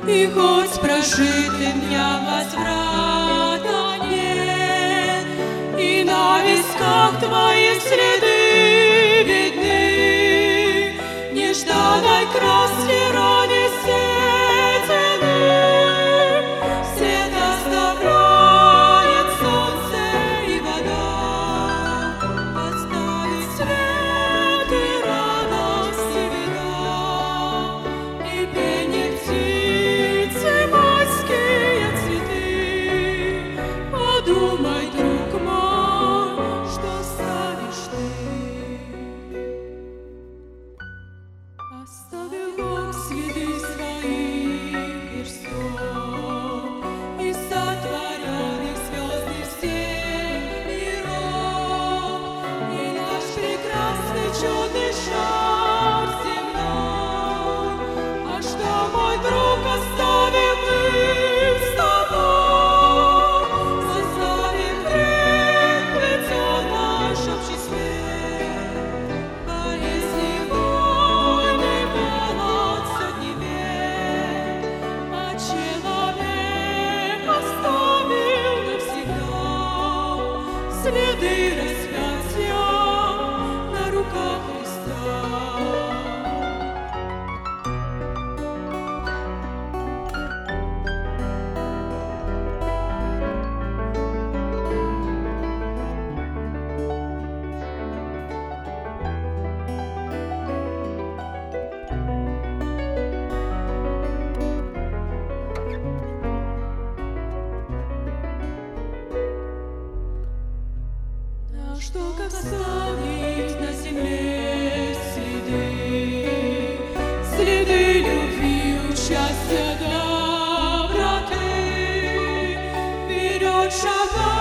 И хоть прожитым дням возврата нет, и на висках твоих следы видны, нежданной краски ради седины. Свет оставляет солнце и вода, подставить свет и радости вида, и пение птицы, майские цветы. Подумай, друг мой, что ставишь ты. Оставил Бог следы своих перстов и сотворенных звездных стен миров, и наш прекрасный чудный шар земной. А что, мой друг, оставим мы с тобой? Составим крепкий наш общий свет. Болезни, войны, голод, сотни бед, а человек оставил навсегда следы распятия на руках Христа. Да что, как оставить на земле следы, следы любви, участия, доброты, вперед шагать.